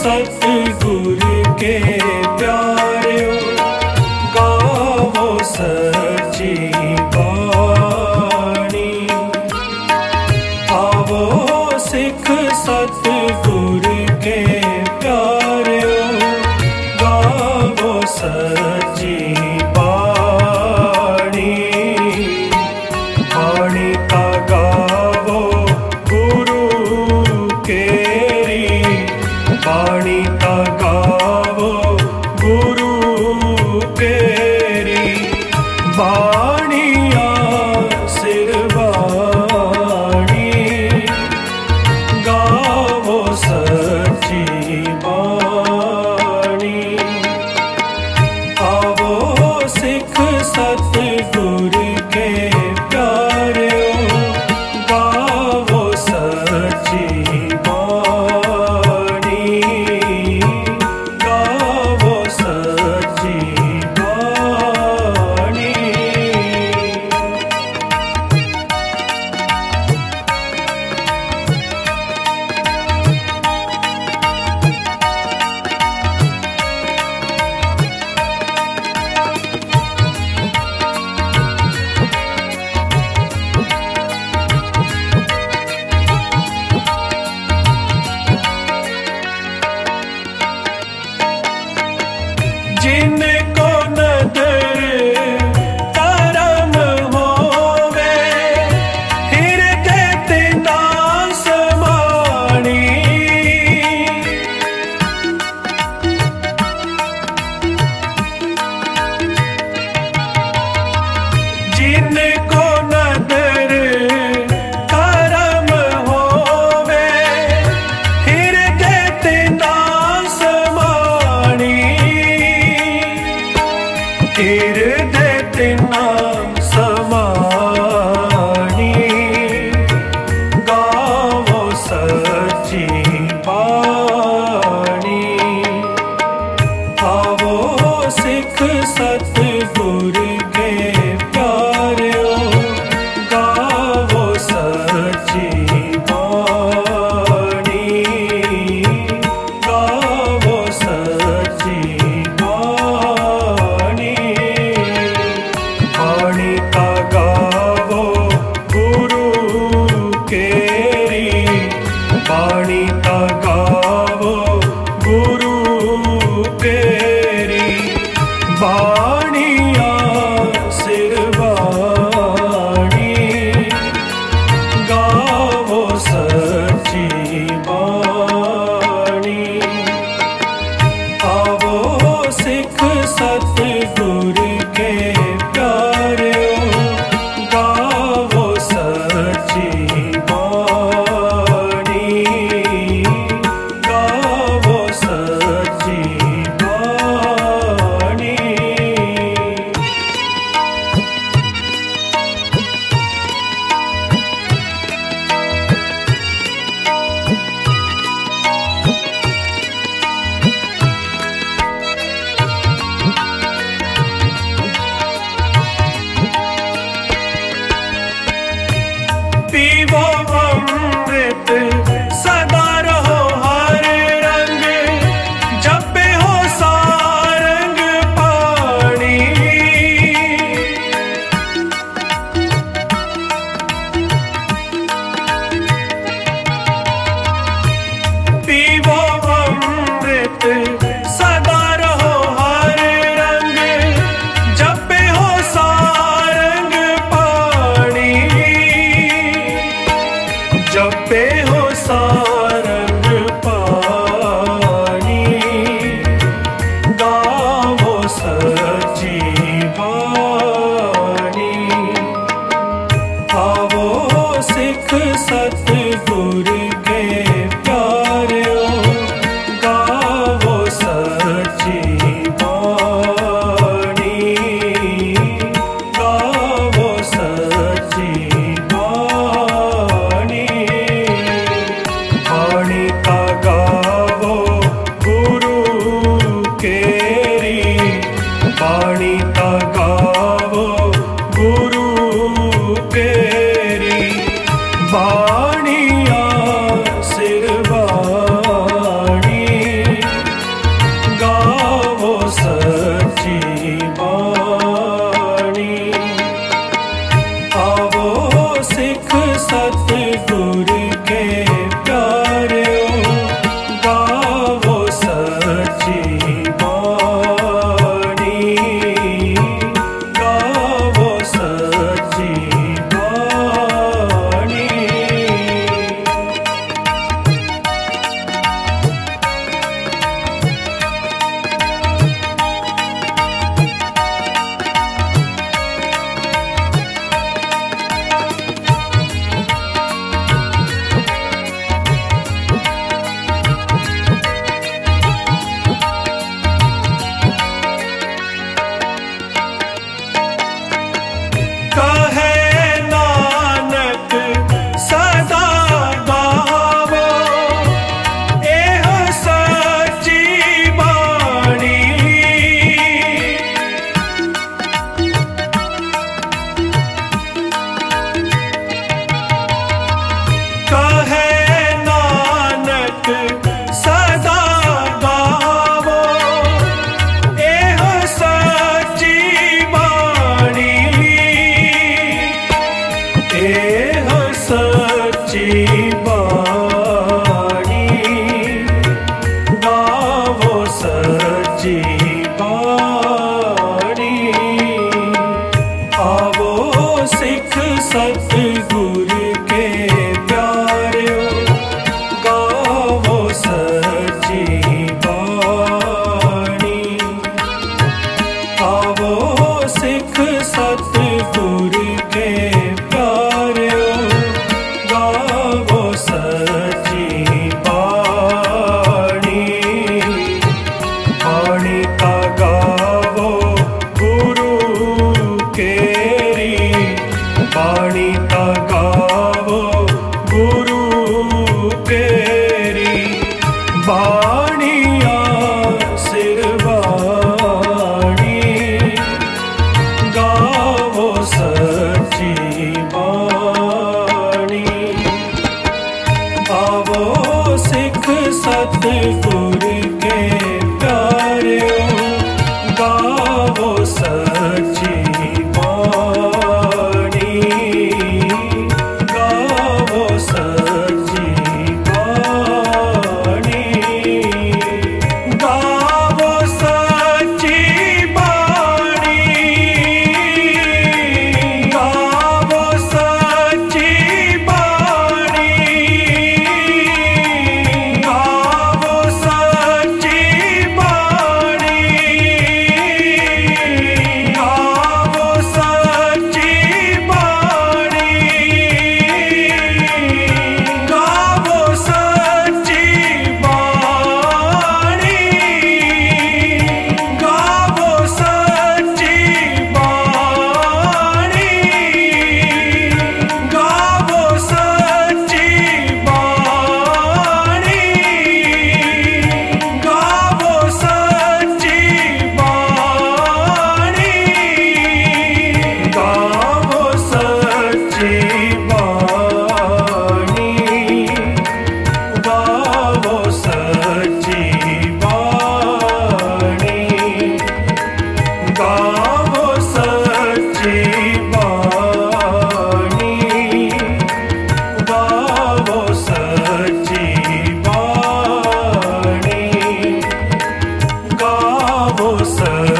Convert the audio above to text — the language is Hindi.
सतगुर के प्यारे गावो सच्ची बाणी। आवो सिख सतगुर के प्यारे गावो सच्ची बाणी। बाणी का गावो गुरु केरी, बाणी का गावो गुरु केरी। बाणिया सिरवाणी गावो सच्ची बाणी। आवो सिख सतगुर के प्यारे गावो सच्ची बाणी। गावो सच्ची बाणी। जिनको नदर करम होवे, हृदय तिना समाणी। जिनको नदर करम होवे, हृदय तिना समाणी। हृदय तिना समाणी गावो सच्ची बाणी। आवो सिख सतगुर के प्यारे गावो सच्ची बाणी। गावो सच्ची बाणी। बाणी का गावो गुरु केरी, बाणी का गावो गुरु केरी। बाणिया सिरवाणी गावो सच्ची बाणी। आवो सिख सतगुर के प्यारे गावो सच्ची बाणी। गावो सच्ची बाणी। पीवो अमृत सदा रहो हर रंग, जपे हो सारंग पानी। पीवो अमृत सदा रहो हर रंग, जपे हो सारंग पानी। जपे हो सारंग पानी गावो सच्ची बाणी। आवो सिख सतगुर के प्यारे गावो सच्ची बाणी। गावो सच्ची बाणी। बाणी का गावो गुरु केरी, बाणी का गावो गुरु केरी। बाणिया सिरवाणी सतगुर के प्यारे गावो सच्ची बाणी, गावो सच्ची बाणी। सतगुर के प्यारे गावो सच्ची बाणी, आवो सिख सतगुर के प्यारे गावो सच्ची बाणी। बाणी का गावो गुरु केरी, बाणी का गावो गुरु केरी, बाणिया सिरवाणी गावो सच्ची बाणी। आवो सिख सतगुर के प्यारे गावो सच्ची बाणी, गावो सच्ची बाणी, गावो सच्ची बाणी, गावो सच्ची बाणी, गावो सच्ची बाणी, गावो सच्ची बाणी, गावो सच्ची बाणी, गावो सच्ची बाणी, गावो सच्ची बाणी, गावो सच्ची बाणी, गावो सच्ची बाणी, गावो सच्ची बाणी, गावो सच्ची बाणी, गावो सच्ची बाणी, गावो सच्ची